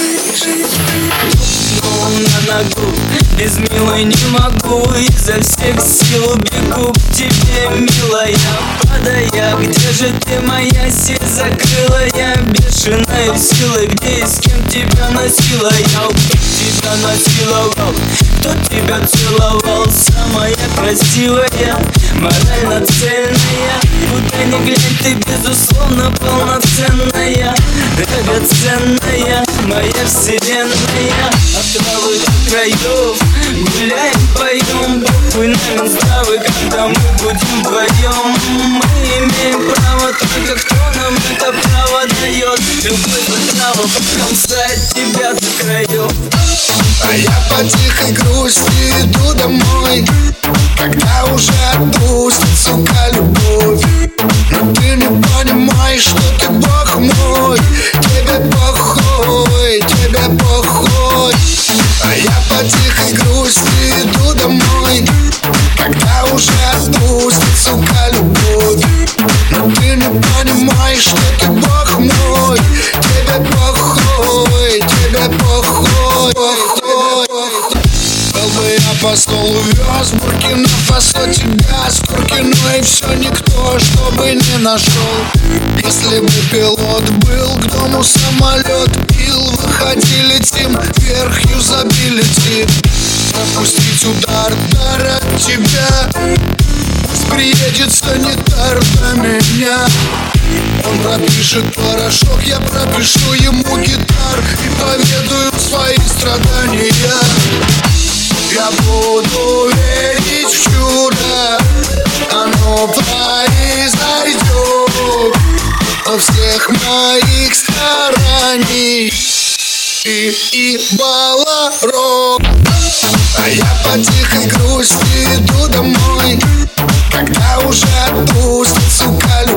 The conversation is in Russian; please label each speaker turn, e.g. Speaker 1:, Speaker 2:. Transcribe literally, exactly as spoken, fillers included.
Speaker 1: На ногу, без милой не могу, изо всех сил бегу к тебе, милая, падая. Где же ты, моя сеть закрылая, бешеная силой? Где и с кем тебя носила я? Кто тебя насиловал, кто тебя целовал? Самая красивая, морально цельная, куда ни глянь, ты безусловно полноценная, драгоценная, моя вселенная. От травы до краев гуляем, поем, буквы на Минздравы, когда мы будем вдвоем. Мы имеем право, только кто нам это право дает? Любовь от трава покромсает тебя до краев.
Speaker 2: А я по тихой грусти иду домой, когда уже отпустит, сука, любовь. Но ты не понимаешь, что ты бог мой, тебе похуй, тебе похуй. А я по тихой грусти иду домой, когда уже отпустит, сука, любовь. Но ты не понимаешь, что ты бог мой, тебе похуй, тебе похуй, похуй. Был бы я по столу вез Буркина-Фасо тебя с Куркино, и все никто, чтобы не нашел. Если бы пилот был, к дому самолет пил, выходи, летим вверх, юзабилити. Пропустить удар, дар от тебя, пусть приедет санитар до меня. Он пропишет порошок, я пропишу ему гитар и поведаю свои страдания. Я буду верить в чудо, оно произойдет во всех моих стараний и, и баларок. А я по тихой грусти иду домой, когда уже отпустит, сука,